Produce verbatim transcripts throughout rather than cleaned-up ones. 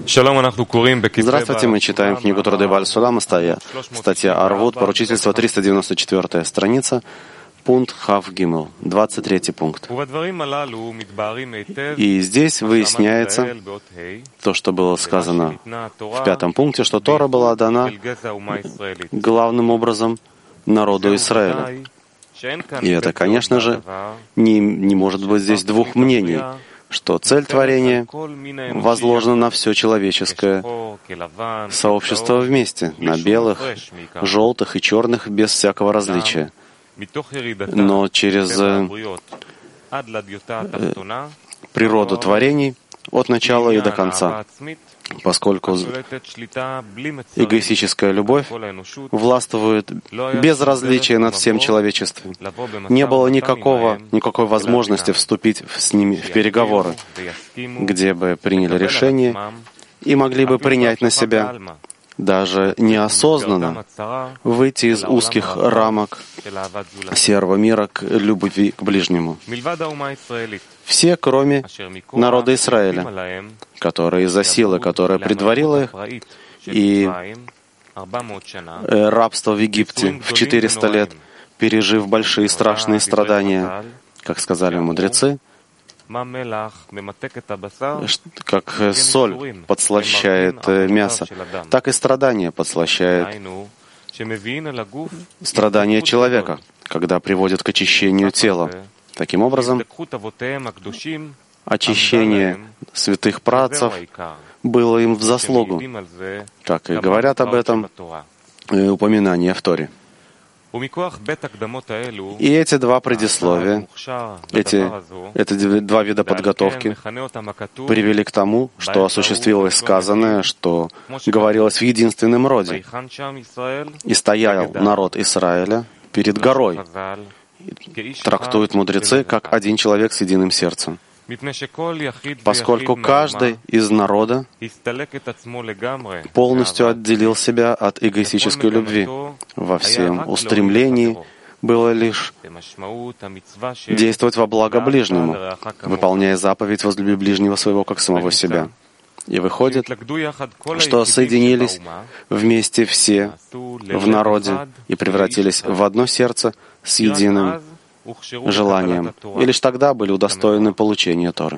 Здравствуйте, мы читаем книгу Труды Бааль Сулама, статья Арвут, поручительство, триста девяносто четвёртая страница, пункт Хав Гимел, двадцать третий пункт. И здесь выясняется то, что было сказано в пятом пункте, что Тора была дана главным образом народу Израиля. И это, конечно же, не, не может быть здесь двух мнений, что цель творения возложена на все человеческое сообщество вместе, на белых, желтых и черных, без всякого различия. Но через э, природу творений от начала и до конца, поскольку эгоистическая любовь властвует без различия над всем человечеством. Не было никакого, никакой возможности вступить с ними в переговоры, где бы приняли решение и могли бы принять на себя, даже неосознанно, выйти из узких рамок серого мира к любви к ближнему. Все, кроме народа Израиля, который из-за силы, которая предварила их, и рабство в Египте в четыреста лет, пережив большие страшные страдания, как сказали мудрецы, как соль подслащает мясо, так и страдание подслащает страдания человека, когда приводит к очищению тела. Таким образом, очищение святых праотцев было им в заслугу, как и говорят об этом упоминания в Торе. И эти два предисловия, эти, эти два вида подготовки привели к тому, что осуществилось сказанное, что говорилось в единственном роде. «И стоял народ Израиля перед горой», трактуют мудрецы как один человек с единым сердцем. Поскольку каждый из народа полностью отделил себя от эгоистической любви, во всем устремлении было лишь действовать во благо ближнему, выполняя заповедь «возлюби ближнего своего, как самого себя». И выходит, что соединились вместе все в народе и превратились в одно сердце с единым желанием, и лишь тогда были удостоены получения Торы.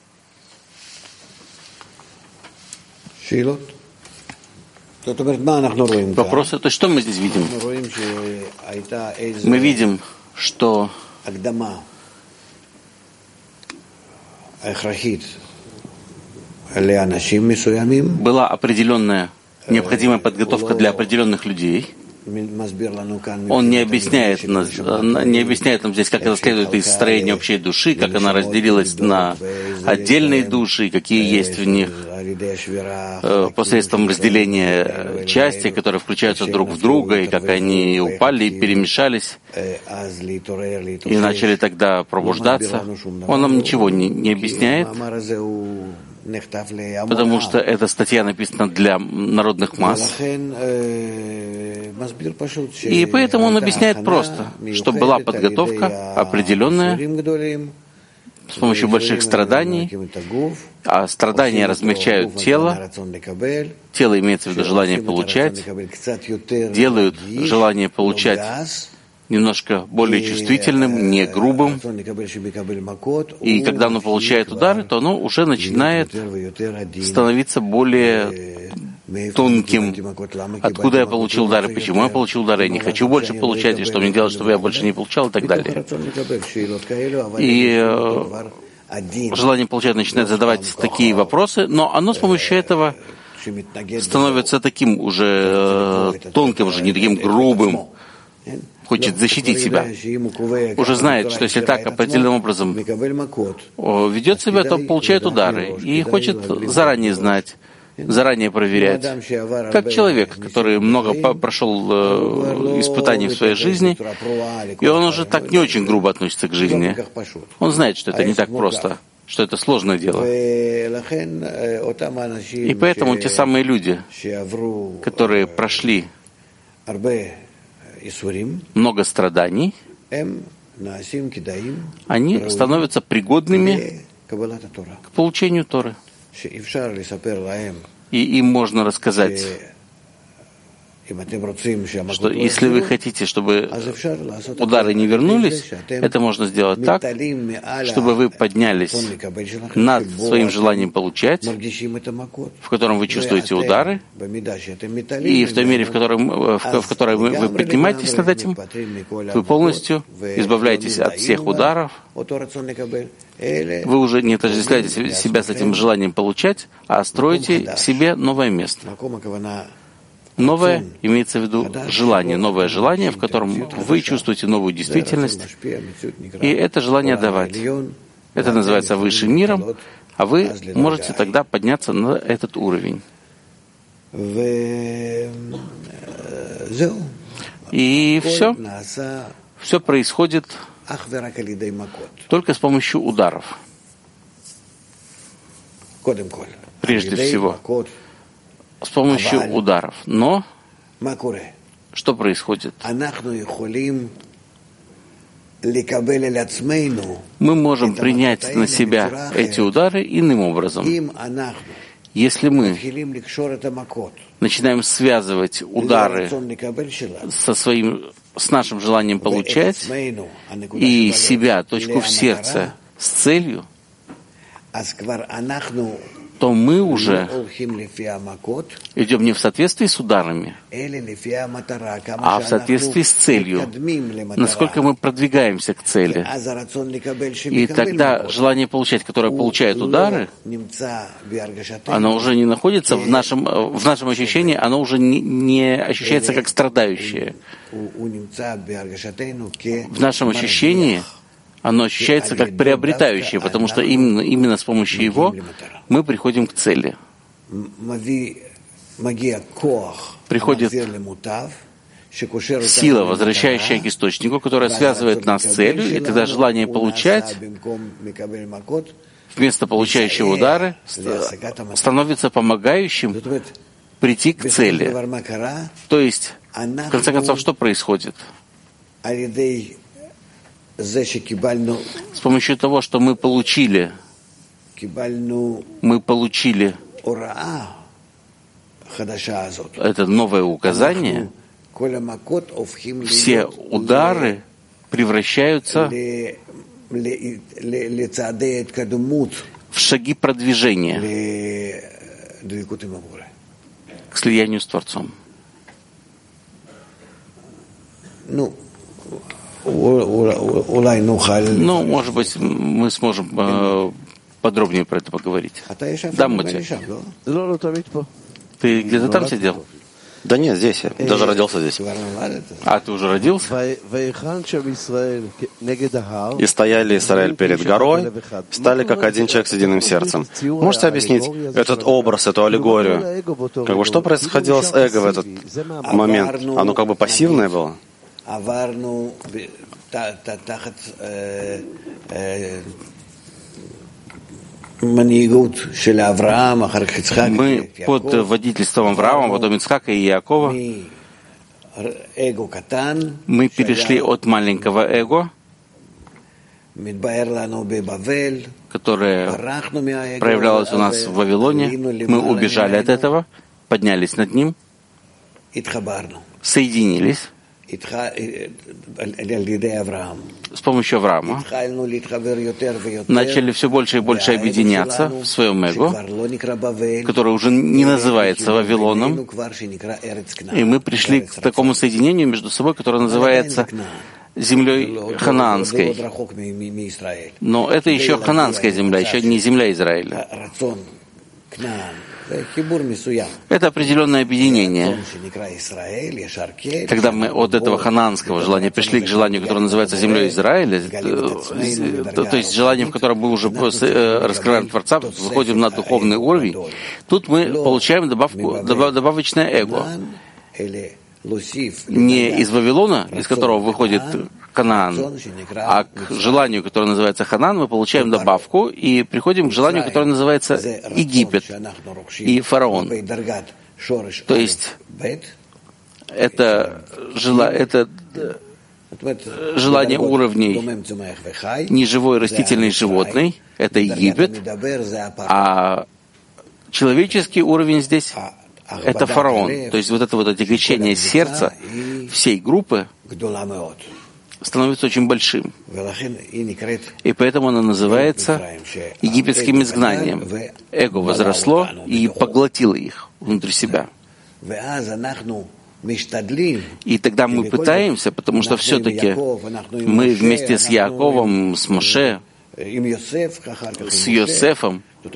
Вопрос — это что мы здесь видим? Мы видим, что была определенная необходимая подготовка для определенных людей. Он не объясняет, не объясняет нам здесь, как это следует из строения общей души, как она разделилась на отдельные души, какие есть в них посредством разделения части, которые включаются друг в друга, и как они упали и перемешались, и начали тогда пробуждаться. Он нам ничего не, не объясняет, потому что эта статья написана для народных масс. И поэтому он объясняет просто, что была подготовка определенная с помощью больших страданий, а страдания размягчают тело, тело имеется в виду желание получать, делают желание получать немножко более чувствительным, не грубым. И когда оно получает удары, то оно уже начинает становиться более тонким. Откуда я получил удары, почему я получил удары, я не хочу больше получать, и что мне делать, чтобы я больше не получал, и так далее. И э, желание получать начинает задавать такие вопросы, но оно с помощью этого становится таким уже э, тонким, уже не таким грубым, хочет защитить себя, уже знает, что если так определенным образом ведет себя, то получает удары, и хочет заранее знать, заранее проверять. Как человек, который много прошел э, испытаний в своей жизни, и он уже так не очень грубо относится к жизни. Он знает, что это не так просто, что это сложное дело. И поэтому те самые люди, которые прошли много страданий, они становятся пригодными к получению Торы. И им можно рассказать, что если вы хотите, чтобы удары не вернулись, это можно сделать так, чтобы вы поднялись над своим желанием получать, в котором вы чувствуете удары, и в той мере, в которой, в которой вы, вы поднимаетесь над этим, вы полностью избавляетесь от всех ударов, вы уже не отождествляете себя с этим желанием получать, а строите себе новое место. Новое имеется в виду желание, новое желание, в котором вы чувствуете новую действительность, и это желание давать. Это называется высшим миром, а вы можете тогда подняться на этот уровень. И все, все происходит только с помощью ударов. Прежде всего, с помощью ударов. Но что происходит? Мы можем принять на себя эти удары иным образом. Если мы начинаем связывать удары со своим, с нашим желанием получать и себя, точку в сердце, с целью, то мы уже идем не в соответствии с ударами, а в соответствии с целью, насколько мы продвигаемся к цели. И тогда желание получать, которое получает удары, оно уже не находится в нашем, в нашем ощущении, оно уже не, не ощущается как страдающее. В нашем ощущении оно ощущается как приобретающее, потому что именно, именно с помощью его мы приходим к цели. Приходит сила, возвращающая к источнику, которая связывает нас с целью, и тогда желание получать вместо получающего удары становится помогающим прийти к цели. То есть, в конце концов, что происходит? С помощью того, что мы получили, мы получили это новое указание, все удары превращаются в шаги продвижения к слиянию с Творцом. Ну, может быть, мы сможем э, подробнее про это поговорить. Да, Мотя. Ты где-то там сидел? Да нет, здесь я. Даже родился здесь. А ты уже родился? И стояли Израиль перед горой, стали как один человек с единым сердцем. Можете объяснить этот образ, эту аллегорию? Как бы что происходило с эго в этот момент? Оно как бы пассивное было? Мы под водительством Авраама, потом Ицхака и Иакова, мы перешли от маленького эго, которое проявлялось у нас в Вавилоне, мы убежали от этого, поднялись над ним, соединились с помощью Авраама, начали все больше и больше объединяться в своем эго, которое уже не называется Вавилоном, и мы пришли к такому соединению между собой, которое называется землей ханаанской. Но это еще ханаанская земля, еще не земля Израиля. Это определенное объединение. Когда мы от этого ханаанского желания пришли к желанию, которое называется землей Израиля, то, то есть желание, в котором мы уже раскрываем Творца, выходим на духовный уровень, тут мы получаем добавку, добавочное эго. Не из Вавилона, из которого выходит Ханаан, а к желанию, которое называется Ханаан, мы получаем добавку и приходим к желанию, которое называется Египет и фараон. То есть это, жела, это желание уровней неживой растительной животной, это Египет, а Человеческий уровень здесь — это фараон. То есть вот это вот отягощение сердца всей группы становится очень большим. И поэтому оно называется египетским изгнанием. Эго возросло и поглотило их внутри себя. И тогда мы пытаемся, потому что все-таки мы вместе с Яаковом, с Моше, с Йосефом, то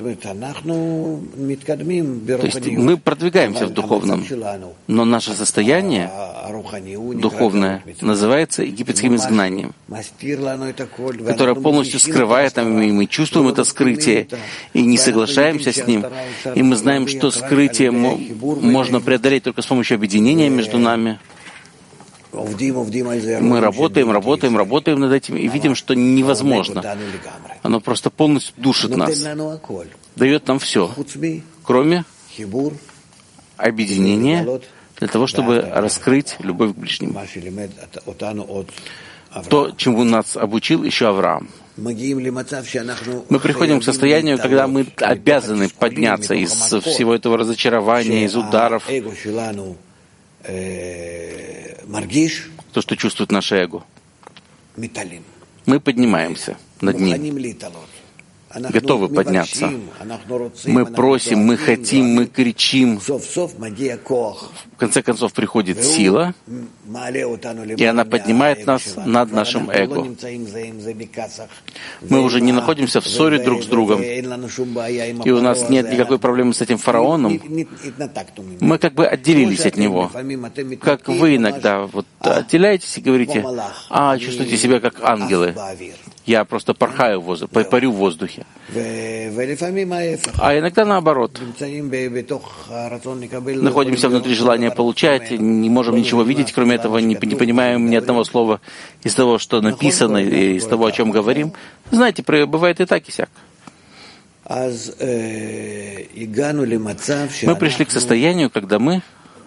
есть мы продвигаемся в духовном, но наше состояние духовное называется египетским изгнанием, которое полностью скрывает нам, и мы чувствуем это скрытие, и не соглашаемся с ним, и мы знаем, что скрытие можно преодолеть только с помощью объединения между нами. Мы работаем, работаем, работаем над этим и видим, что невозможно. Оно просто полностью душит нас, дает нам все, кроме объединения для того, чтобы раскрыть любовь к ближнему. То, чему нас обучил еще Авраам. Мы приходим к состоянию, когда мы обязаны подняться из всего этого разочарования, из ударов, то, что чувствует наше эго. Мы поднимаемся над ним, готовы подняться. Мы просим, мы хотим, мы кричим. В конце концов приходит сила, и она поднимает нас над нашим эго. Мы уже не находимся в ссоре друг с другом, и у нас нет никакой проблемы с этим фараоном. Мы как бы отделились от него. Как вы иногда вот отделяетесь и говорите: «А, чувствуете себя как ангелы. Я просто порхаю в воздухе, парю в воздухе». А иногда наоборот. Находимся внутри желания получать, не можем ничего видеть, кроме этого, не, не понимаем ни одного слова из того, что написано, и из того, о чем говорим. Знаете, бывает и так, и сяк. Мы пришли к состоянию, когда мы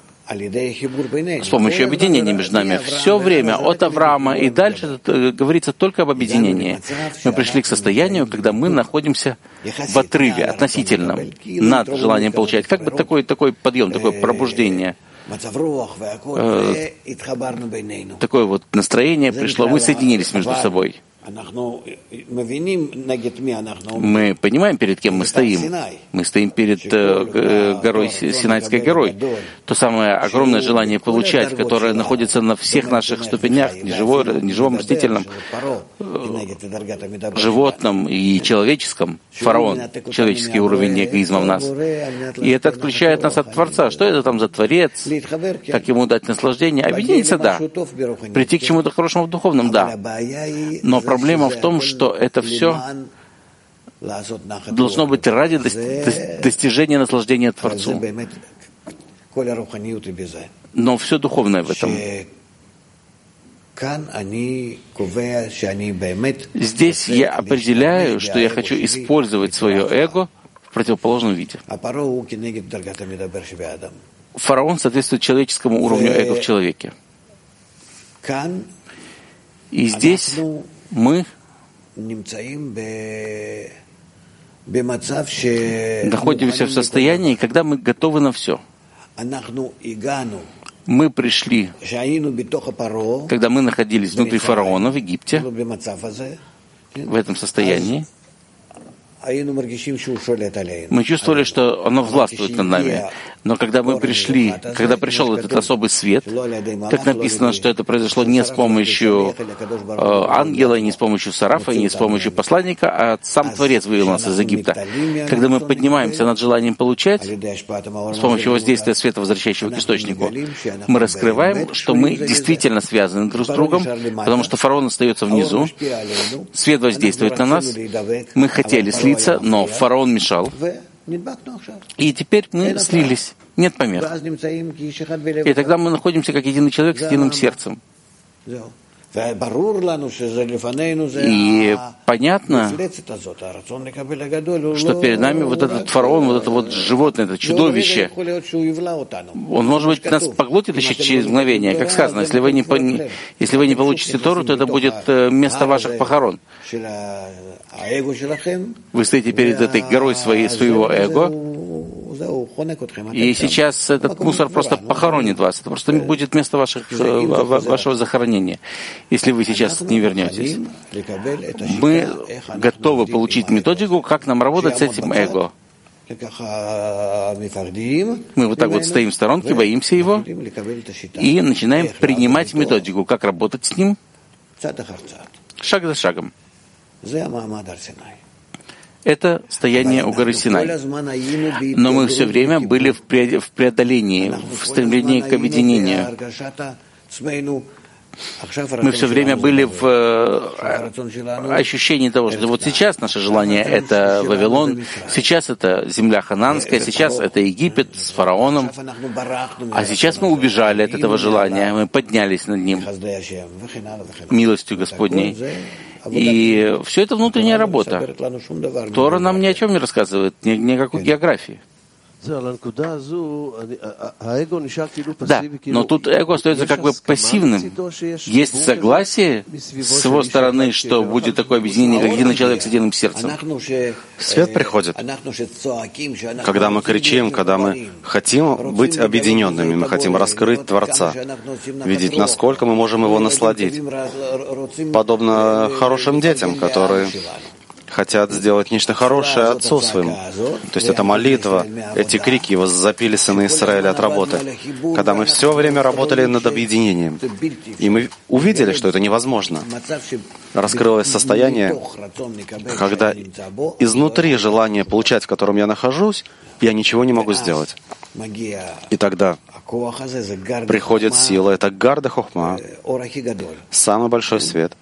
с помощью объединения между нами все время, от Авраама и дальше, говорится только об объединении. Мы пришли к состоянию, когда мы находимся в отрыве относительном над желанием получать. Как бы такой, такой подъем, такое пробуждение. Э, такое вот настроение пришло, мы соединились между собой. Мы понимаем, перед кем мы стоим. Мы стоим перед э, горой, Синайской горой. То самое огромное желание получать, которое находится на всех наших ступенях, неживой, неживом, растительном, э, животном и человеческом. Фараон, человеческий уровень эгоизма в нас. И это отключает нас от Творца. Что это там за Творец? Как ему дать наслаждение? Объединиться, да. Прийти к чему-то хорошему в духовном, да. Но проблема в том, что это все должно быть ради достижения наслаждения Творцу. Но все духовное в этом. Здесь я определяю, что я хочу использовать свое эго в противоположном виде. Фараон соответствует человеческому уровню эго в человеке. И здесь мы находимся в состоянии, когда мы готовы на все. Мы пришли, когда мы находились внутри фараона в Египте, в этом состоянии. Мы чувствовали, что оно властвует над нами. Но когда мы пришли, когда пришел этот особый свет, как написано, что это произошло не с помощью э, ангела, не с помощью сарафа, не с помощью посланника, а сам Творец вывел нас из Египта. Когда мы поднимаемся над желанием получать, с помощью воздействия света, возвращающего к источнику, мы раскрываем, что мы действительно связаны друг с другом, потому что фараон остается внизу, свет воздействует на нас, мы хотели слиться, но фараон мешал. И теперь мы слились. Нет помех. И тогда мы находимся как единый человек с единым сердцем. И понятно, что перед нами вот этот фараон, вот это вот животное, это чудовище, он, может быть, нас поглотит еще через мгновение. Как сказано, если вы не, если вы не получите Тору, то это будет место ваших похорон. Вы стоите перед этой горой своей, своего эго, И сейчас этот мусор просто похоронит вас. Это просто будет место ваших, вашего захоронения, если вы сейчас не вернетесь. Мы готовы получить методику, как нам работать с этим эго. Мы вот так вот стоим в сторонке, боимся его и начинаем принимать методику, как работать с ним шаг за шагом. Это стояние у горы Синай. Но мы все время были в преодолении, в стремлении к объединению. Мы все время были в ощущении того, что вот сейчас наше желание — это Вавилон, сейчас это земля хананская, сейчас это Египет с фараоном, а сейчас мы убежали от этого желания, мы поднялись над ним милостью Господней. И все это внутренняя работа. Тора нам ни о чем не рассказывает, ни, никакой географии. Да, но тут эго остается как бы пассивным. Есть согласие с его стороны, что будет такое объединение, как единый человек с единым сердцем. Свет приходит, когда мы кричим, когда мы хотим быть объединенными, мы хотим раскрыть Творца, видеть, насколько мы можем его насладить. Подобно хорошим детям, которые хотят сделать нечто хорошее отцу своему. То есть это молитва, эти крики его запили сыны Израиля от работы. Когда мы все время работали над объединением, и мы увидели, что это невозможно. Раскрылось состояние, когда изнутри желание получать, в котором я нахожусь, я ничего не могу сделать. И тогда приходит сила, это гарда хохма, самый большой свет,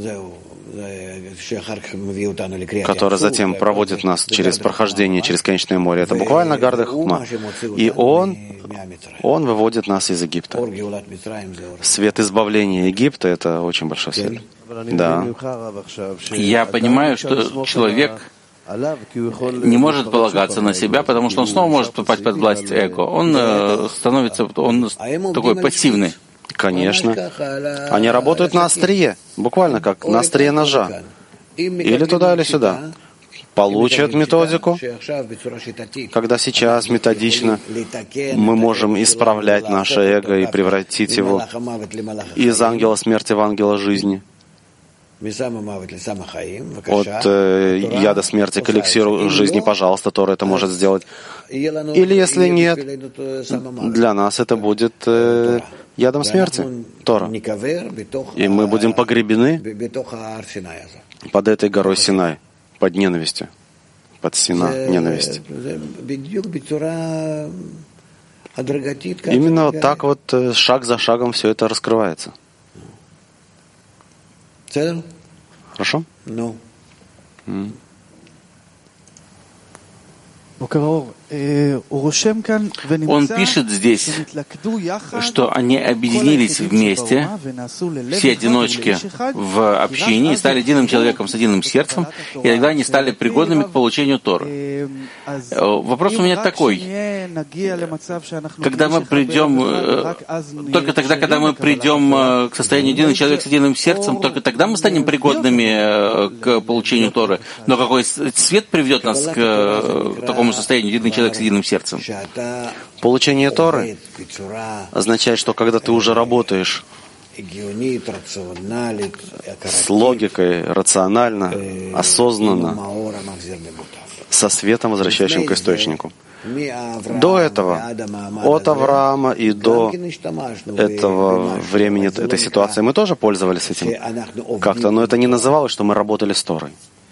который затем проводит нас через прохождение, через конечное море. Это буквально гарда хохма. И он, он выводит нас из Египта. Свет избавления Египта — это очень большой свет. Да. Я понимаю, что человек не может полагаться на себя, потому что он снова может попасть под власть эго. Он э, становится, он такой пассивный. Конечно. Они работают на острие, буквально как на острие ножа. Или туда, или сюда. Получат методику, когда сейчас методично мы можем исправлять наше эго и превратить его из ангела смерти в ангела жизни. От э, яда смерти к эликсиру жизни, пожалуйста, Тора это может сделать. Или если нет, для нас это будет э, ядом смерти, Тора. И мы будем погребены под этой горой Синай, под ненавистью, под Сина, ненависть. Именно так вот шаг за шагом все это раскрывается. Хорошо? No. Mm. Он пишет здесь, что они объединились вместе, все одиночки в общине, и стали единым человеком с единым сердцем, и тогда они стали пригодными к получению Торы. Вопрос у меня такой. Когда мы придем, только тогда, когда мы придем к состоянию единый человек с единым сердцем, только тогда мы станем пригодными к получению Торы. Но какой свет приведет нас к такому состоянию единый человек с единым сердцем? Получение Торы означает, что когда ты уже работаешь с логикой, рационально, осознанно, со светом, возвращающим к источнику. До этого, от Авраама и до этого времени, этой ситуации, мы тоже пользовались этим как-то, но это не называлось, что мы работали с Торой.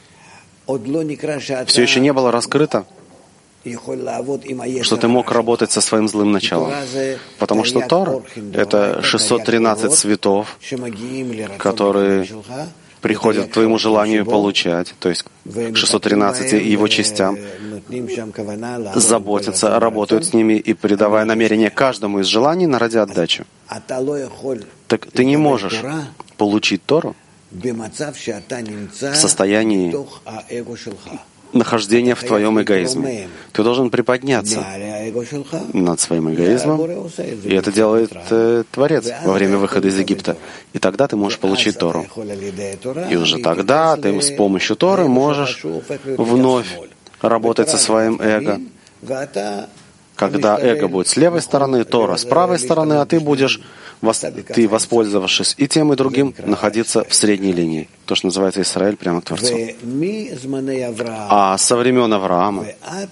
Все еще не было раскрыто, что ты мог работать со своим злым началом. Потому что Тора — это шестьсот тринадцать цветов, которые приходят к твоему желанию получать, то есть к шестьсот тринадцати его частям, заботятся, работают с ними и придавая намерение каждому из желаний на ради отдачи. Так ты не можешь получить Тору в состоянии нахождения в твоем эгоизме. Ты должен приподняться над своим эгоизмом, и это делает э, Творец во время выхода из Египта. И тогда ты можешь получить Тору. И уже тогда ты с помощью Торы можешь вновь работать со своим эго, Когда эго будет с левой стороны, Тора с правой стороны, а ты будешь, ты, воспользовавшись и тем, и другим, находиться в средней линии. То, что называется Израиль прямо к Творцу. А со времен Авраама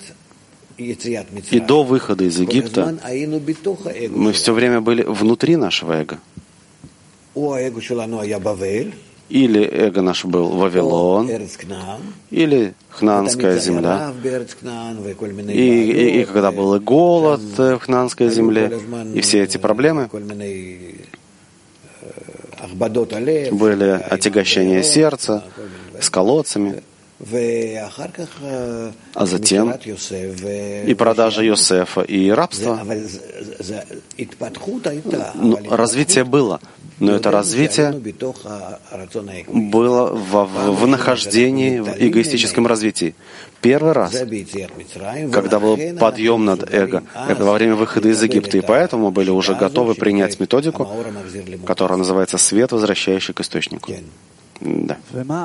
и до выхода из Египта мы все время были внутри нашего эго. Или эго наше был Вавилон, или Хнаанская земля. И, и, и когда был и голод в Хнаанской земле, и все эти проблемы, были отягощения сердца с колодцами, а затем и продажа Йосефа, и рабство. Ну, развитие было, но это развитие было в, в, в нахождении, в эгоистическом развитии. Первый раз, когда был подъем над эго, это во время выхода из Египта, и поэтому были уже готовы принять методику, которая называется «свет, возвращающий к источнику». Да.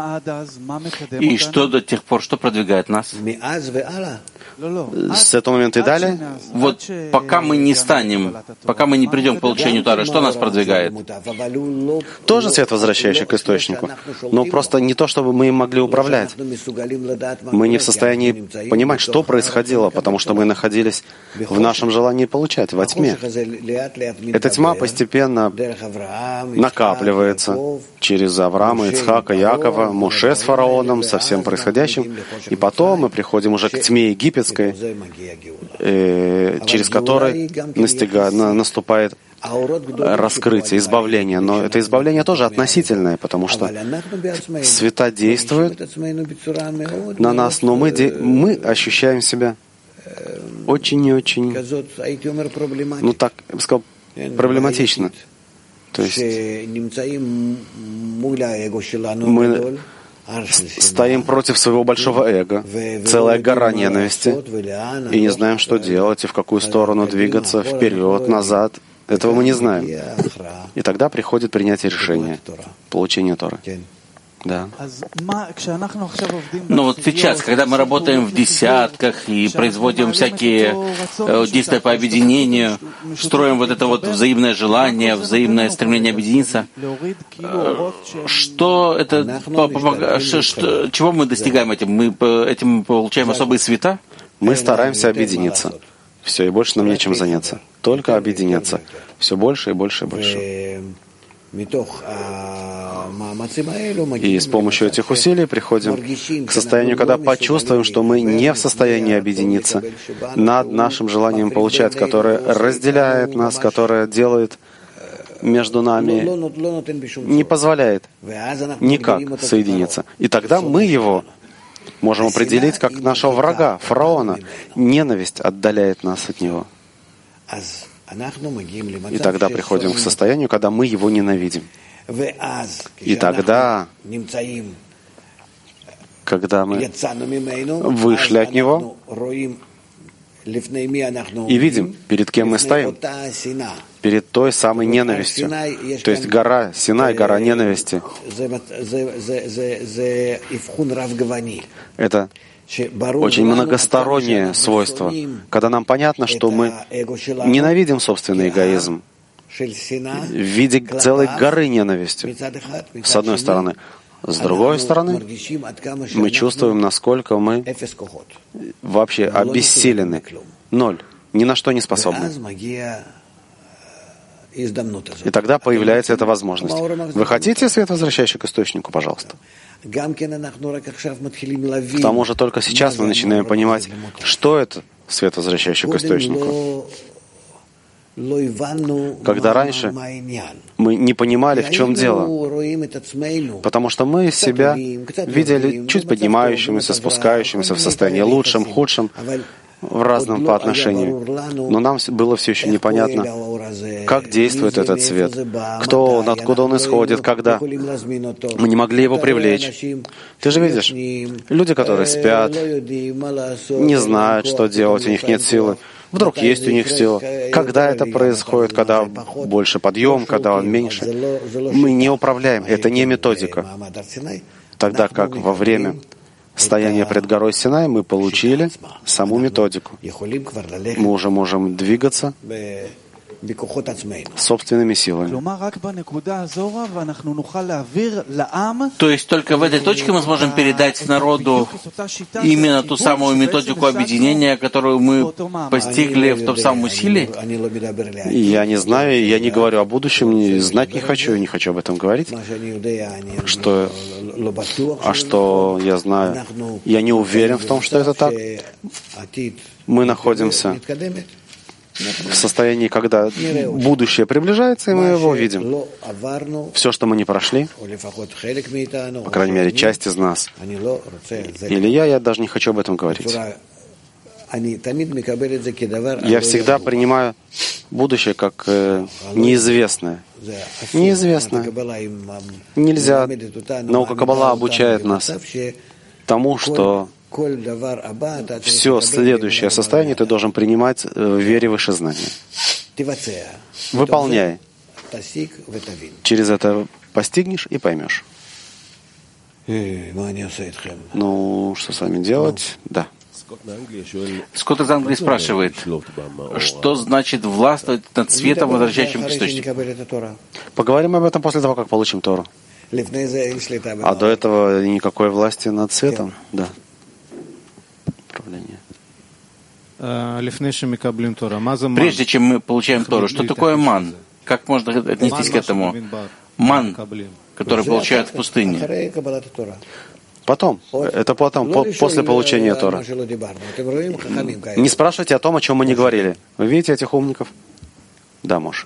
И что до тех пор, что продвигает нас? С этого момента и далее? Вот пока мы не станем, пока мы не придем к получению Тары, что нас продвигает? Тоже свет, возвращающий к источнику. Но просто не то, чтобы мы им могли управлять. Мы не в состоянии понимать, что происходило, потому что мы находились в нашем желании получать, во тьме. Эта тьма постепенно накапливается через Авраама, Ицхака, Якова, Моше с фараоном, со всем происходящим. И потом мы приходим уже к тьме египетской, э, через которой настига, на, наступает раскрытие, избавление. Но это избавление тоже относительное, потому что света действуют на нас, но мы, де, мы ощущаем себя очень и очень, ну так, я бы сказал, проблематично. То есть мы стоим против своего большого эго, целая гора ненависти, и не знаем, что делать, и в какую сторону двигаться, вперед, назад. Этого мы не знаем. И тогда приходит принятие решения, получение Торы. Да. Но вот сейчас, когда мы работаем в десятках и производим всякие э, действия по объединению, строим вот это вот взаимное желание, взаимное стремление объединиться, э, что это, что, что, чего мы достигаем этим? Мы этим получаем особые света? Мы стараемся объединиться. Все, и больше нам нечем заняться. Только объединяться. Все больше и больше и больше. И с помощью этих усилий приходим к состоянию, когда почувствуем, что мы не в состоянии объединиться над нашим желанием получать, которое разделяет нас, которое делает между нами, не позволяет никак соединиться. И тогда мы его можем определить как нашего врага, фараона. Ненависть отдаляет нас от него. И тогда приходим к состоянию, когда мы его ненавидим. И тогда, когда мы вышли от него и видим, перед кем мы стоим, перед той самой ненавистью. То есть гора Синай, гора ненависти. Это очень многостороннее свойство, когда нам понятно, что мы ненавидим собственный эгоизм в виде целой горы ненависти, с одной стороны. С другой стороны, мы чувствуем, насколько мы вообще обессилены. Ноль. Ни на что не способны. И тогда появляется эта возможность. Вы хотите свет, возвращающий к источнику? Пожалуйста. К тому же только сейчас мы начинаем понимать, что это свет, возвращающий к источнику. Когда раньше мы не понимали, в чем дело, потому что мы себя видели чуть поднимающимися, спускающимися в состоянии лучшем, худшем, в разном по отношению. Но нам было все еще непонятно, как действует этот свет, кто он, откуда он исходит, когда. Мы не могли его привлечь. Ты же видишь, люди, которые спят, не знают, что делать, у них нет силы. Вдруг есть у них сила. Когда это происходит, когда больше подъем, когда он меньше. Мы не управляем. Это не методика. Тогда как во время состояния пред горой Синай, мы получили саму методику. Мы уже можем двигаться собственными силами. То есть только в этой точке мы сможем передать народу именно ту самую методику объединения, которую мы постигли в том самом усилии? Я не знаю, я не говорю о будущем, знать не хочу, и не хочу об этом говорить. Что, а что я знаю? Я не уверен в том, что это так. Мы находимся в состоянии, когда будущее приближается, и мы его видим. Все, что мы не прошли, по крайней мере, часть из нас, или я, я даже не хочу об этом говорить. Я всегда принимаю будущее как э, неизвестное. Неизвестное. Нельзя. Наука Каббала обучает нас тому, что все следующее состояние ты должен принимать в вере выше знания. Выполняй. Через это постигнешь и поймешь. Ну, что с вами делать? Да. Скотт из Англии спрашивает, что значит властвовать над светом, возвращающим к источнику? Поговорим об этом после того, как получим Тору. А до этого никакой власти над светом? Да. Прежде чем мы получаем Тору, что такое ман? Как можно отнестись к этому? Ман, который получают в пустыне. Потом. Это потом, по, после получения Торы. Не спрашивайте о том, о чем мы не говорили. Вы видите этих умников? Да, Моше.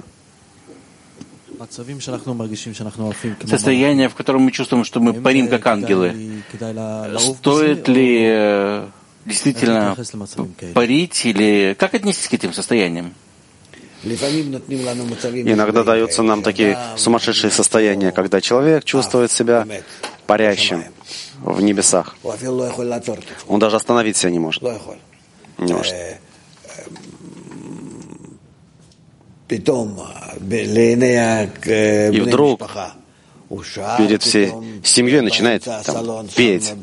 Состояние, в котором мы чувствуем, что мы парим как ангелы. Стоит ли действительно парить или как отнестись к этим состояниям? Иногда даются нам такие сумасшедшие состояния, когда человек чувствует себя парящим в небесах. Он даже остановить себя не может. Не может. И вдруг перед всей семьей начинает там, петь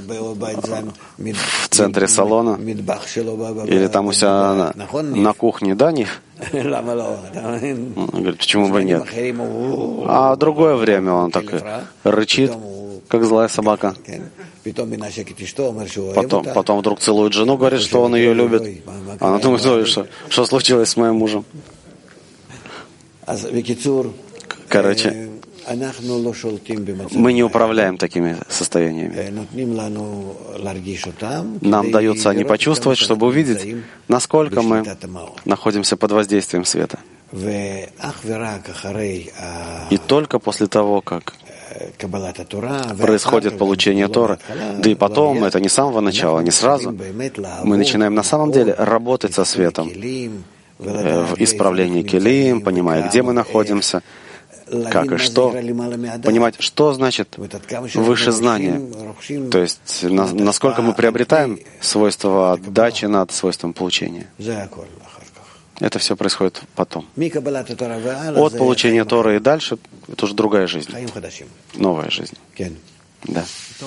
в центре салона или там у себя на, на кухне, да, не? Он говорит, почему бы нет? А в другое время он так рычит, как злая собака. Потом, потом вдруг целует жену, говорит, что он ее любит. Она думает, ой, что, что случилось с моим мужем? Короче, мы не управляем такими состояниями. Нам дается они почувствовать, чтобы увидеть, насколько мы находимся под воздействием света. И только после того, как происходит получение Торы, да и потом, это не с самого начала, не сразу, мы начинаем на самом деле работать со светом, в исправлении келим, понимая, где мы находимся, как и что, понимать, что значит выше знания, то есть на, насколько мы приобретаем свойство отдачи над свойством получения. Это все происходит потом. От получения Торы и дальше это уже другая жизнь, новая жизнь. Да.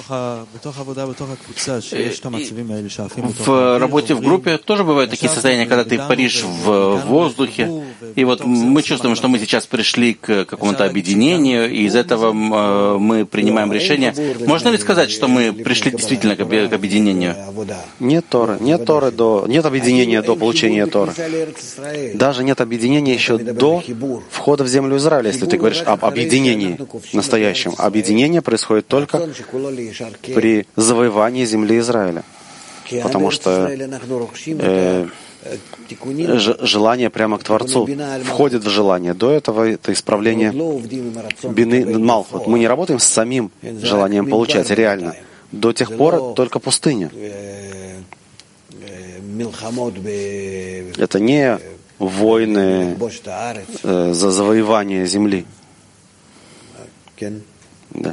В работе в группе тоже бывают такие состояния, когда ты паришь в воздухе, и вот мы чувствуем, что мы сейчас пришли к какому-то объединению, и из этого мы принимаем решение. Можно ли сказать, что мы пришли действительно к объединению? Нет Торы, нет Торы до, нет объединения до получения Торы. Даже нет объединения еще до входа в землю Израиля, если ты говоришь об объединении настоящем. Объединение происходит только при завоевании земли Израиля. Потому что э, желание прямо к Творцу входит в желание. До этого это исправление бины Малхут. Мы не работаем с самим желанием получать реально. До тех пор только пустыня. Это не войны э, за завоевание земли. Да.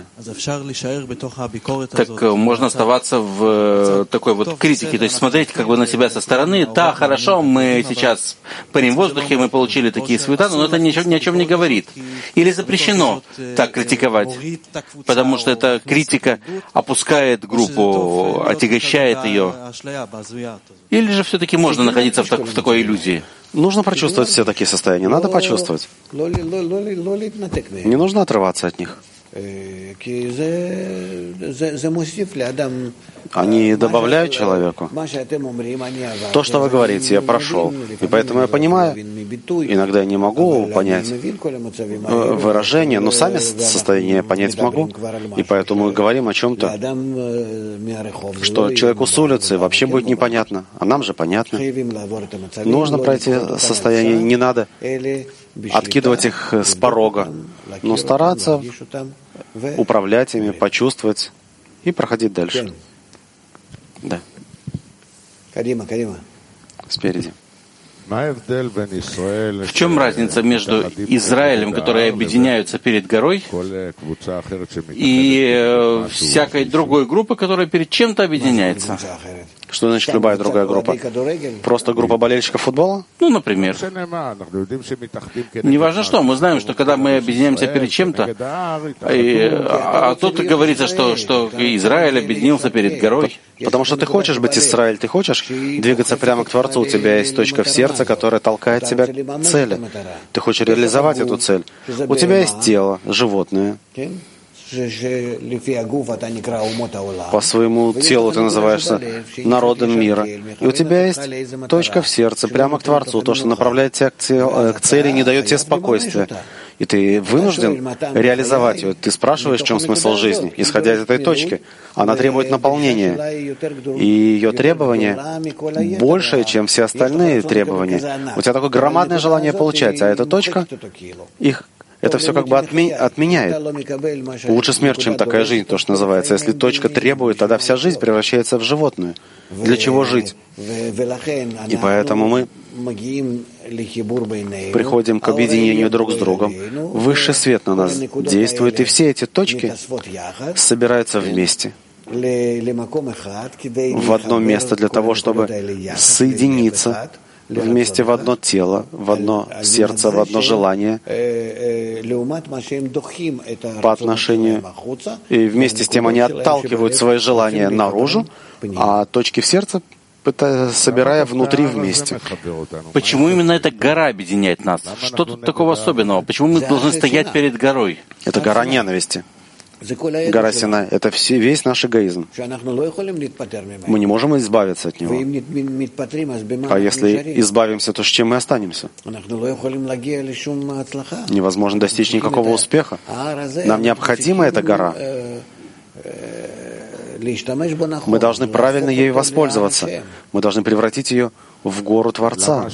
Так можно оставаться в такой вот критике, то есть смотреть как бы на себя со стороны. Да, хорошо, мы сейчас парим в воздухе, мы получили такие света, но это ни о чем не говорит. Или запрещено так критиковать, потому что эта критика опускает группу, отягощает ее. Или же все-таки можно находиться в, так, в такой иллюзии? Нужно прочувствовать все такие состояния, надо почувствовать. Не нужно отрываться от них. Они добавляют человеку. То, что вы говорите, я прошел. И поэтому я понимаю. Иногда я не могу понять выражение, но сами состояния понять могу. И поэтому мы говорим о чем-то, что человеку с улицы вообще будет непонятно. А нам же понятно. Нужно пройти состояние, не надо откидывать их с порога, но стараться управлять ими, почувствовать и проходить дальше. Да. Спереди. В чем разница между Израилем, которые объединяются перед горой, и всякой другой группой, которая перед чем-то объединяется? Что значит любая другая группа? Просто группа болельщиков футбола? Ну, например. Неважно что, мы знаем, что когда мы объединяемся перед чем-то, и, а тут говорится, что, что Израиль объединился перед горой. Потому что ты хочешь быть Израиль, ты хочешь двигаться прямо к Творцу, у тебя есть точка в сердце, которая толкает тебя к цели. Ты хочешь реализовать эту цель. У тебя есть тело, животное. По своему телу ты называешься народом мира. И у тебя есть точка в сердце, прямо к Творцу, то, что направляет тебя к цели, не дает тебе спокойствия. И ты вынужден реализовать ее. Ты спрашиваешь, в чем смысл жизни, исходя из этой точки. Она требует наполнения. И ее требование больше, чем все остальные требования. У тебя такое громадное желание получать, а эта точка, их это все как бы отме- отменяет. Лучше смерть, чем такая жизнь, то, что называется. Если точка требует, тогда вся жизнь превращается в животную. Для чего жить? И поэтому мы приходим к объединению друг с другом. Высший свет на нас действует, и все эти точки собираются вместе в одно место для того, чтобы соединиться вместе в одно тело, в одно сердце, в одно желание по отношению, и вместе с тем они отталкивают свои желания наружу, а точки в сердце собирая внутри вместе. Почему именно эта гора объединяет нас? Что тут такого особенного? Почему мы должны стоять перед горой? Это гора ненависти. Гора Синай — это все, весь наш эгоизм. Мы не можем избавиться от него. А если избавимся, то с чем мы останемся? Невозможно достичь никакого успеха. Нам необходима эта гора. Мы должны правильно ею воспользоваться. Мы должны превратить ее в гору Творца.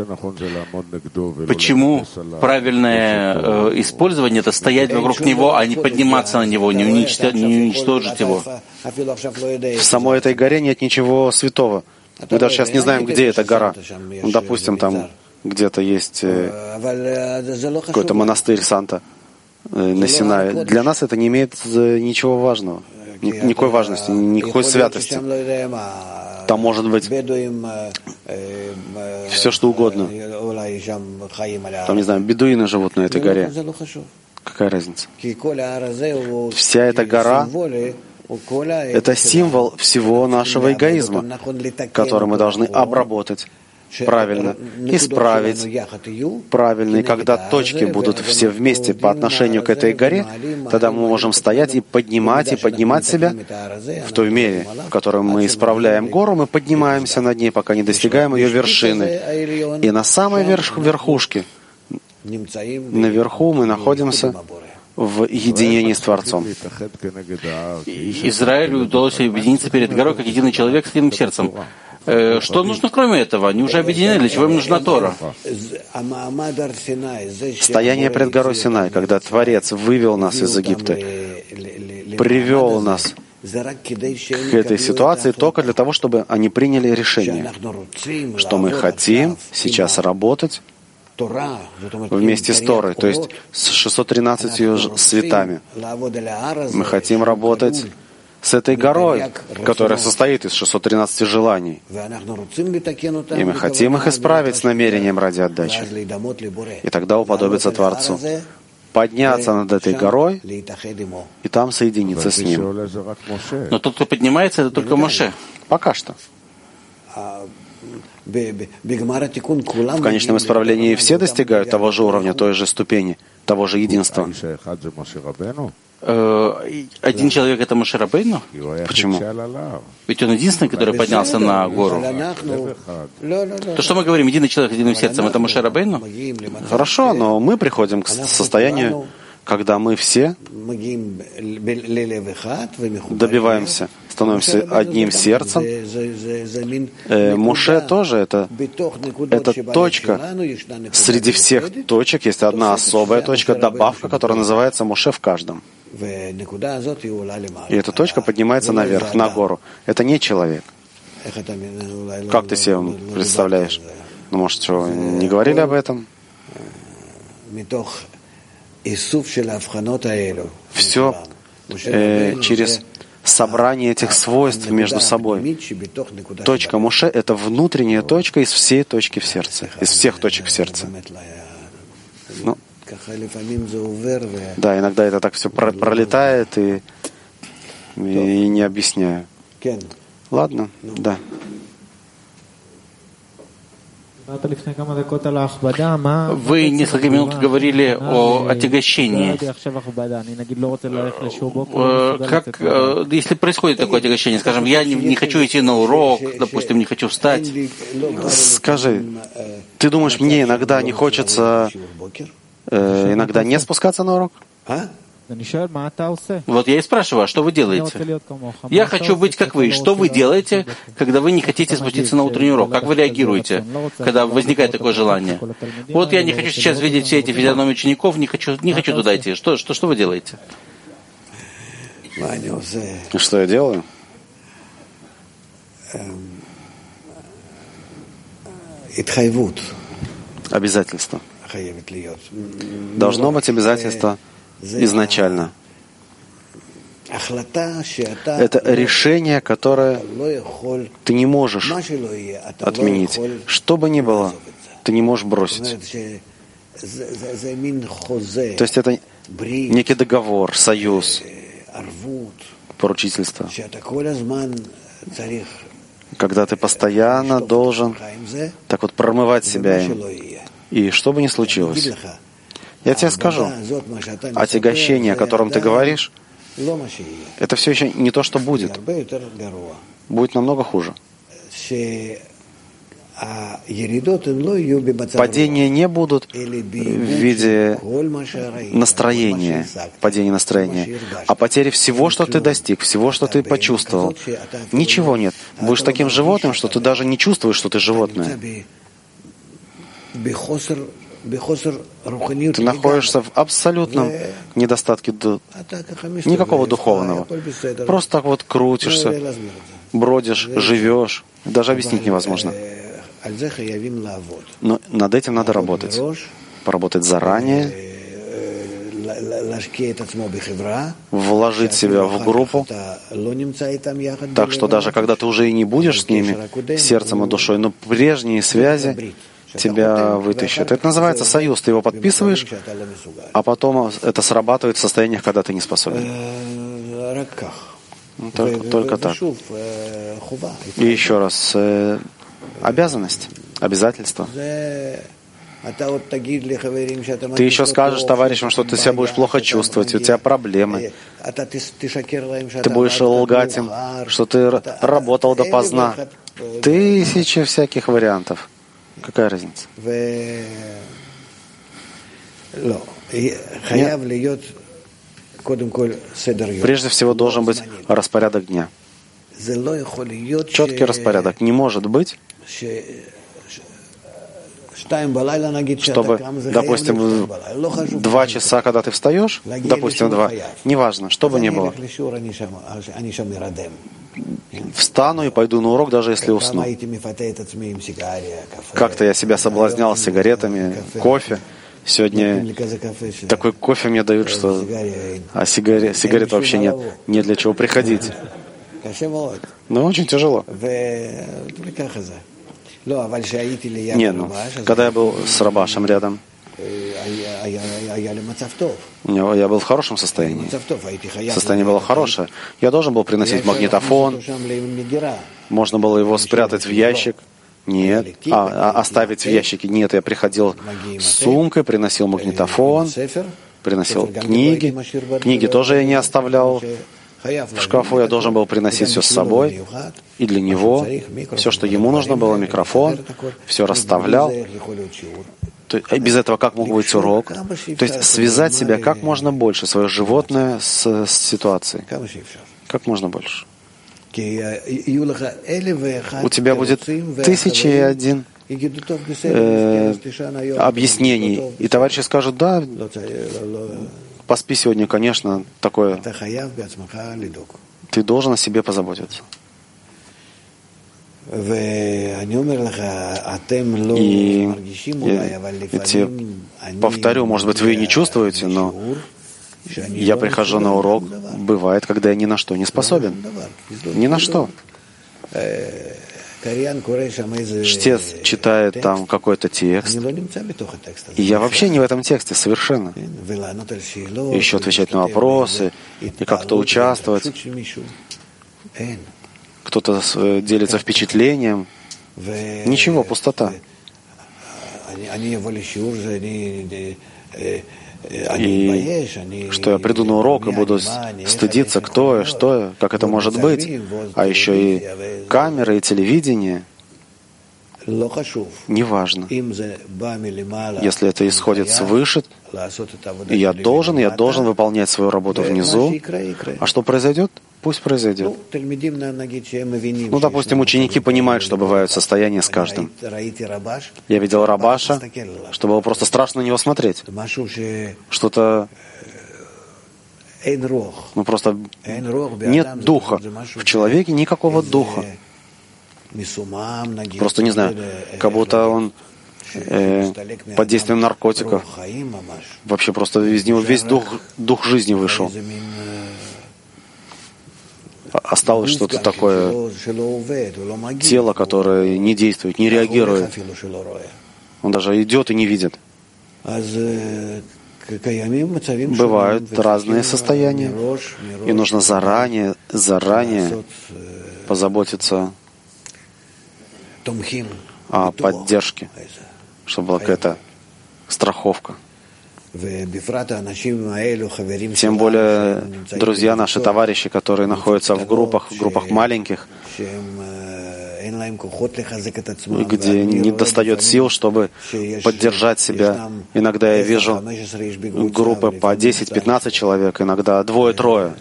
Почему правильное э, использование — это стоять вокруг него, а не подниматься на него, не, уничтожить, не уничтожить его? В самой этой горе нет ничего святого. Мы даже сейчас не знаем, где эта гора. Ну, допустим, там где-то есть э, какой-то монастырь Санта э, на Синае. Для нас это не имеет э, ничего важного. Никакой важности, никакой святости. Там может быть все, что угодно. Там, не знаю, бедуины живут на этой горе. Какая разница? Вся эта гора — это символ всего нашего эгоизма, который мы должны обработать правильно, исправить правильно. И когда точки будут все вместе по отношению к этой горе, тогда мы можем стоять и поднимать, и поднимать себя в той мере, в которой мы исправляем гору, мы поднимаемся над ней, пока не достигаем ее вершины. И на самой верх, верхушке, наверху мы находимся в единении с Творцом. Израилю удалось объединиться перед горой как единый человек с единым сердцем. Что нужно кроме этого? Они уже объединены. Для чего им нужна Тора? Стояние пред горой Синай, когда Творец вывел нас из Египта, привел нас к этой ситуации только для того, чтобы они приняли решение, что мы хотим сейчас работать вместе с Торой, то есть с шестьюстами тринадцатью светами. Мы хотим работать с этой горой, которая состоит из шестисот тринадцати желаний. И мы хотим их исправить с намерением ради отдачи. И тогда уподобиться Творцу, подняться над этой горой и там соединиться с Ним. Но тот, кто поднимается, это только Моше. Пока что. В конечном исправлении все достигают того же уровня, той же ступени, того же единства. Один человек — это Моше Рабейну? Почему? Ведь он единственный, который поднялся на гору. То, что мы говорим, единый человек, единым сердцем, это Моше Рабейну? Хорошо, но мы приходим к состоянию, когда мы все добиваемся, становимся одним сердцем. Э, Моше тоже это, это точка. Среди всех точек есть одна особая точка, добавка, которая называется Моше в каждом. И эта точка поднимается наверх, на гору. Это не человек. Как ты себе представляешь? Ну, может, что, не говорили об этом? Все э, через собрание этих свойств между собой. Точка Моше — это внутренняя точка из всей точки в сердце, из всех точек в сердце. Ну, да, иногда это так все пролетает и, и не объясняю. Ладно, да. Вы несколько минут говорили о отягощении. Как, если происходит такое отягощение, скажем, я не, не хочу идти на урок, допустим, не хочу встать. Скажи, ты думаешь, мне иногда не хочется э, иногда не спускаться на урок? Вот я и спрашиваю, а что вы делаете? Я хочу быть как вы. Что вы делаете, когда вы не хотите спуститься на утренний урок? Как вы реагируете, когда возникает такое желание? Вот я не хочу сейчас видеть все эти физиономии учеников, не хочу, не хочу туда идти. Что, что, что вы делаете? Что я делаю? Обязательство. Должно быть обязательство изначально. Это решение, которое ты не можешь отменить. Что бы ни было, ты не можешь бросить. То есть это некий договор, союз, поручительство, когда ты постоянно должен так вот промывать себя им. И что бы ни случилось, я тебе скажу, отягощение, о котором ты говоришь, это все еще не то, что будет. Будет намного хуже. Падения не будут в виде настроения, падения настроения, а потери всего, что ты достиг, всего, что ты почувствовал. Ничего нет. Будешь таким животным, что ты даже не чувствуешь, что ты животное. Ты находишься в абсолютном недостатке никакого духовного. Просто так вот крутишься, бродишь, живешь. Даже объяснить невозможно. Но над этим надо работать. Поработать заранее, вложить себя в группу, так что даже когда ты уже и не будешь с ними, сердцем и душой, но прежние связи тебя вытащат. Это называется союз. Ты его подписываешь, а потом это срабатывает в состояниях, когда ты не способен. Только, только так. И еще раз, э, обязанность, обязательство. Ты еще скажешь товарищам, что ты себя будешь плохо чувствовать, у тебя проблемы. Ты будешь лгать им, что ты работал допоздна. Тысячи всяких вариантов. Какая разница? Нет. Прежде всего должен быть распорядок дня. Четкий распорядок. Не может быть, чтобы, допустим, два часа, когда ты встаешь, допустим, два, неважно, что бы ни было, встану и пойду на урок, даже если усну. Как-то я себя соблазнял сигаретами, кофе. Сегодня такой кофе мне дают, что... А сигарет, сигарет вообще нет. Не для чего приходить. Но очень тяжело. Не, ну, когда я был с Рабашем рядом, у него, я был в хорошем состоянии. Состояние было хорошее. Я должен был приносить магнитофон. Можно было его спрятать в ящик. Нет. А, а оставить в ящике? Нет. Я приходил с сумкой, приносил магнитофон, приносил книги. Книги тоже я не оставлял в шкафу. Я должен был приносить все с собой. И для него все, что ему нужно было, микрофон, все расставлял. То есть, без этого как мог быть урок? То есть связать себя как можно больше, свое животное с, с ситуацией. Как можно больше. У тебя будет тысяча и один э, объяснений. И товарищи скажут, да, поспи сегодня, конечно, такое. Ты должен о себе позаботиться. И я, я тебе повторю, может быть, вы и не чувствуете, но я прихожу на урок, бывает, когда я ни на что не способен. Ни на что. Чтец читает там какой-то текст, и я вообще не в этом тексте совершенно. Еще отвечать на вопросы, и как-то участвовать. Кто-то делится впечатлением. Ничего, пустота. И что я приду на урок и буду стыдиться, кто я, что я, как это может быть. А еще и камеры, и телевидение. Неважно. Если это исходит свыше, я должен, я должен выполнять свою работу внизу. А что произойдет? Пусть произойдет. Ну, допустим, ученики понимают, что бывают состояния с каждым. Я видел Рабаша, что было просто страшно на него смотреть. Что-то... Ну, просто нет духа. В человеке никакого духа. Просто, не знаю, как будто он э, под действием наркотиков. Вообще просто из него весь дух, дух жизни вышел. Осталось что-то такое, тело, которое не действует, не реагирует. Он даже идет и не видит. Бывают разные состояния, и нужно заранее, заранее позаботиться о поддержке, чтобы была какая-то страховка. Тем более друзья наши, товарищи, которые находятся в группах, в группах маленьких, где не достает сил, чтобы поддержать себя. Иногда я вижу группы по десять-пятнадцать человек, иногда двое-трое.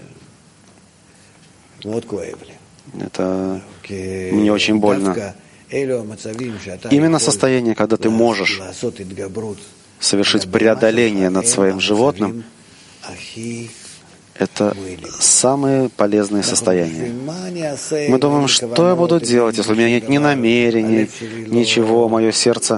Это мне очень больно. Именно состояние, когда ты можешь совершить преодоление над своим животным, это самые полезные состояния. Мы думаем, что я буду делать, если у меня нет ни намерений, ничего, мое сердце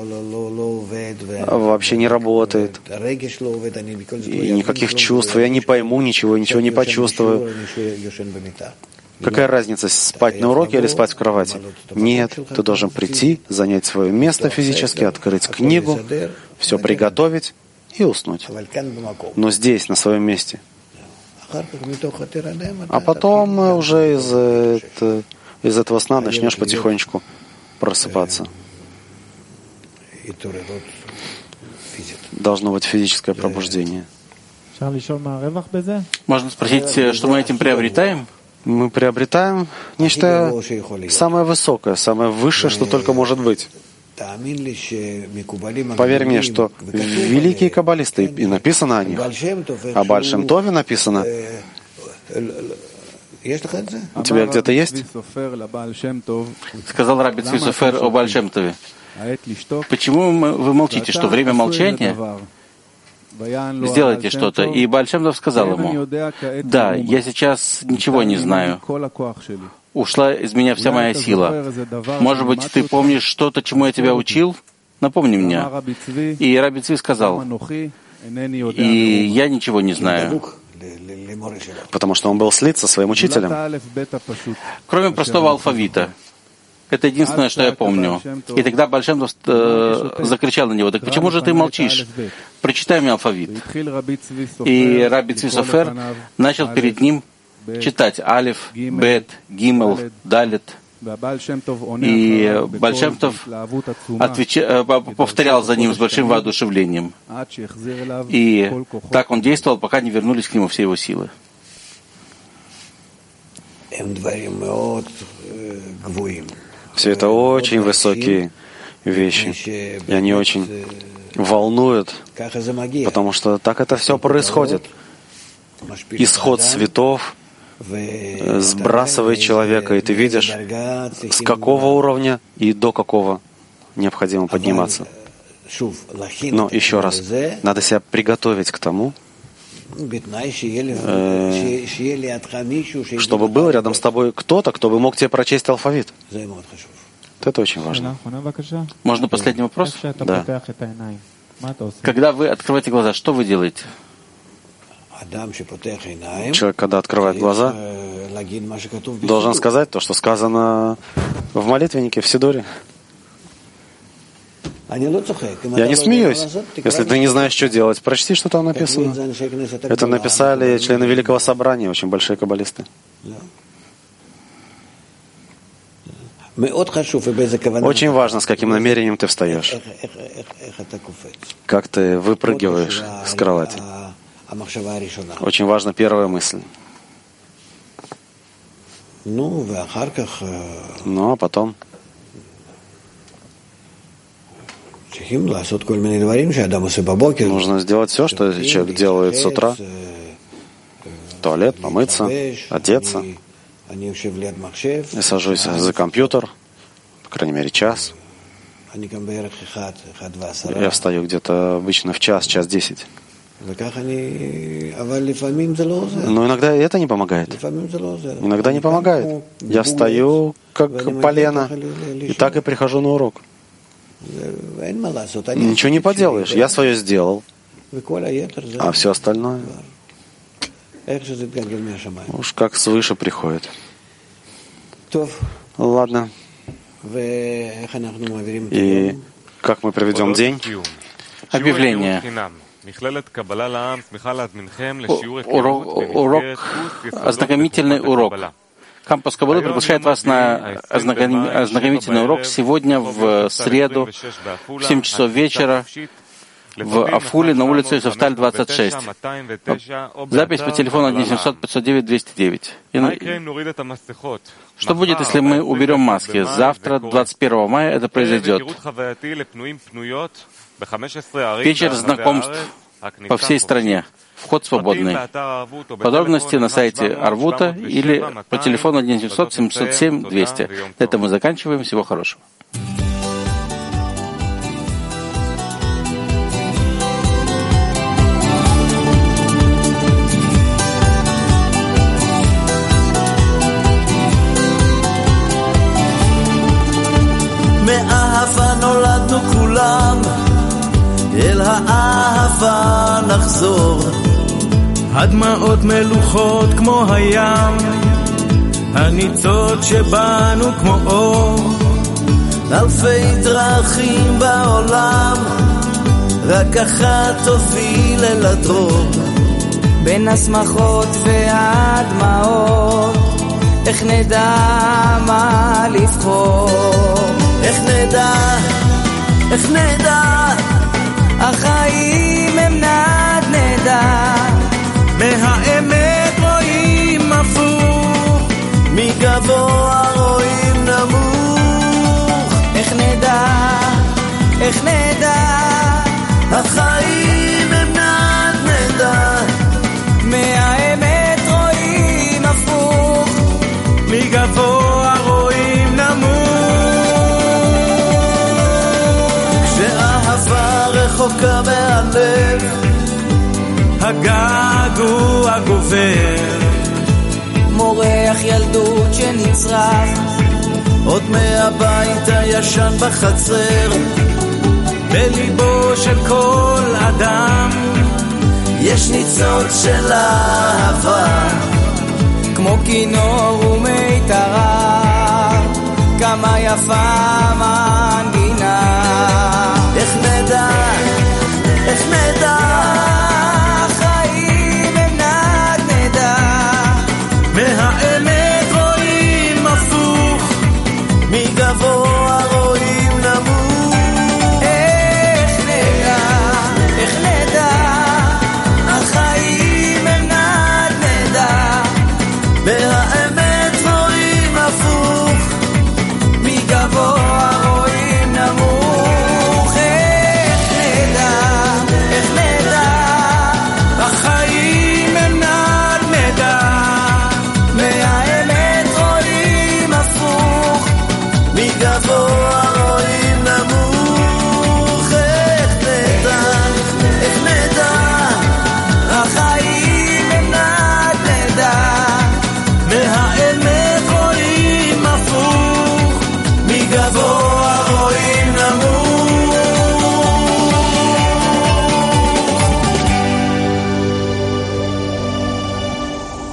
вообще не работает, и никаких чувств, я не пойму ничего, ничего не почувствую. Какая разница, спать на уроке или спать в кровати? Нет, ты должен прийти, занять свое место физически, открыть книгу, все приготовить и уснуть. Но здесь, на своем месте. А потом уже из, это, из этого сна начнешь потихонечку просыпаться. Должно быть физическое пробуждение. Можно спросить, что мы этим приобретаем? Мы приобретаем нечто самое высокое, самое высшее, что только может быть. Поверь мне, что великие каббалисты, и написано о них, о Бааль Шем Тове написано. У тебя где-то есть? Сказал Рабби Цви Софер о Бааль Шем Тове. Почему вы молчите, что время молчания? Сделайте что-то. И Бааль Шем Тов сказал ему: да, я сейчас ничего не знаю. ушла из меня вся моя сила. Может быть, ты помнишь что-то, чему я тебя учил? Напомни мне. И Раби Цви сказал, и я ничего не знаю. Потому что он был слит со своим учителем. Кроме простого алфавита. Это единственное, что я помню. И тогда Бааль Шем Тов э, закричал на него: так почему же ты молчишь? Прочитай мне алфавит. И Раби Цви Софер начал перед ним читать Алиф, Бет, Гимел, Далет. И Бааль Шем Тов отвеч... повторял за ним с большим воодушевлением. И так он действовал, пока не вернулись к нему все его силы. Все это очень высокие вещи, и они очень волнуют, потому что так это все происходит. Исход светов сбрасывает человека, и ты видишь, с какого уровня и до какого необходимо подниматься. Но еще раз, надо себя приготовить к тому, чтобы был рядом с тобой кто-то, кто бы мог тебе прочесть алфавит. Это очень важно. Можно последний вопрос? Да. Когда вы открываете глаза, что вы делаете? Человек, когда открывает глаза, должен сказать то, что сказано в молитвеннике, в Сидуре. Я не смеюсь. Если ты не знаешь, что делать, прочти, что там написано. Это написали члены Великого Собрания, очень большие каббалисты. Очень важно, с каким намерением ты встаешь. Как ты выпрыгиваешь с кровати. Очень важна первая мысль. Ну, а потом нужно сделать все, что человек делает с утра. Туалет, помыться, одеться. Я сажусь за компьютер, по крайней мере, час. Я встаю где-то обычно в час, час десять. Но иногда это не помогает. Иногда не помогает. Я встаю, как полено, и так и прихожу на урок. Ничего не поделаешь. Я свое сделал. А все остальное уж как свыше приходит. Ладно. И как мы проведем день? Объявление. Урок, урок, ознакомительный урок. Кампус Каббалы приглашает вас на ознакомительный урок сегодня в среду в семь часов вечера в Афуле на улице Юсефталь, двадцать шесть. Запись по телефону один семьсот пятьсот девять двести девять. Что будет, если мы уберем маски? Завтра, двадцать первого мая, это произойдет. Вечер знакомств по всей стране. Вход свободный. Подробности на сайте Арвута или по телефону один семьсот семьсот семь двести. На этом мы заканчиваем. Всего хорошего. מאהבה נולדנו כולם, אל האהבה נחזור. הדמעות מלוכות כמו הים, הניצות שבנו כמו אור. אלפי דרכים בעולם, רק אחת תוביל אל הדרור. בין השמחות והדמעות, איך נדע מה לבחור? איך נדע, איך נדע, החיים הם נד נדע. מהאמת רואים הפוך, מגבוה רואים נמוך. איך נדע, איך נדע, החיים הם נד נדע. מהאמת רואים הפוך, מגבוה רואים נמוך. רחוקה מהלב, הגעגוע גובר, מורח ילדות שנצרח עוד מהבית הישן בחצר בליבו של כל אדם יש ניצוץ של אהבה כמו כינור ומיתרה כמה יפה